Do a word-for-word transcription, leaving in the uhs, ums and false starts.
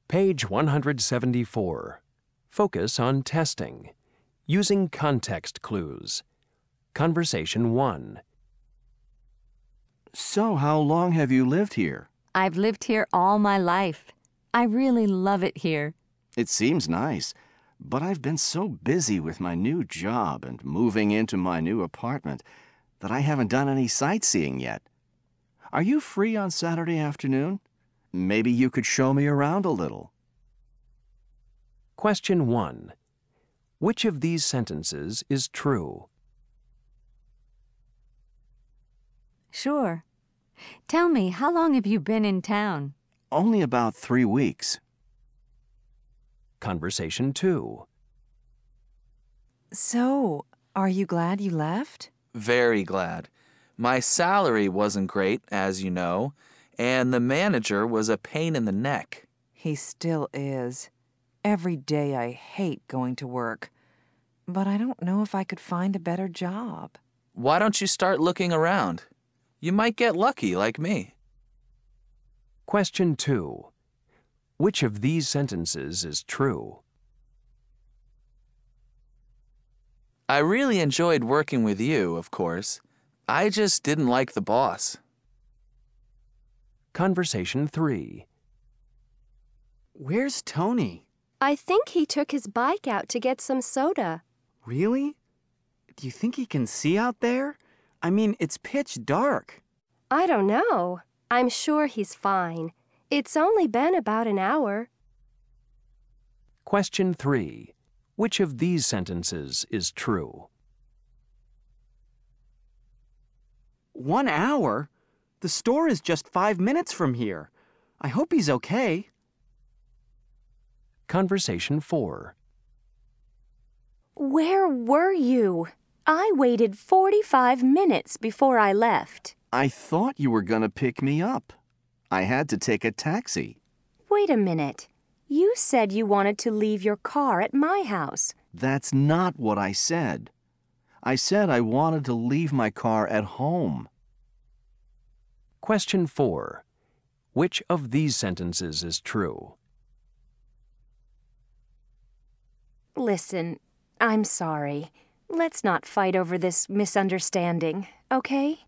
Page one hundred seventy-four. Focus on testing. Using context clues. Conversation one. So, how long have you lived here? I've lived here all my life. I really love it here. It seems nice, but I've been so busy with my new job and moving into my new apartment that I haven't done any sightseeing yet. Are you free on Saturday afternoon? Maybe you could show me around a little. Question one. Which of these sentences is true? Sure. Tell me, how long have you been in town? Only about three weeks. Conversation two. So, are you glad you left? Very glad. My salary wasn't great, as you know, and the manager was a pain in the neck. He still is. Every day I hate going to work. But I don't know if I could find a better job. Why don't you start looking around? You might get lucky like me. Question two. Which of these sentences is true? I really enjoyed working with you, of course. I just didn't like the boss. Conversation three. Where's Tony? I think he took his bike out to get some soda. Really? Do you think he can see out there? I mean, it's pitch dark. I don't know. I'm sure he's fine. It's only been about an hour. Question three. Which of these sentences is true? One hour? The store is just five minutes from here. I hope he's okay. Conversation four. Where were you? I waited forty-five minutes before I left. I thought you were going to pick me up. I had to take a taxi. Wait a minute. You said you wanted to leave your car at my house. That's not what I said. I said I wanted to leave my car at home. Question four. Which of these sentences is true? Listen, I'm sorry. Let's not fight over this misunderstanding, okay?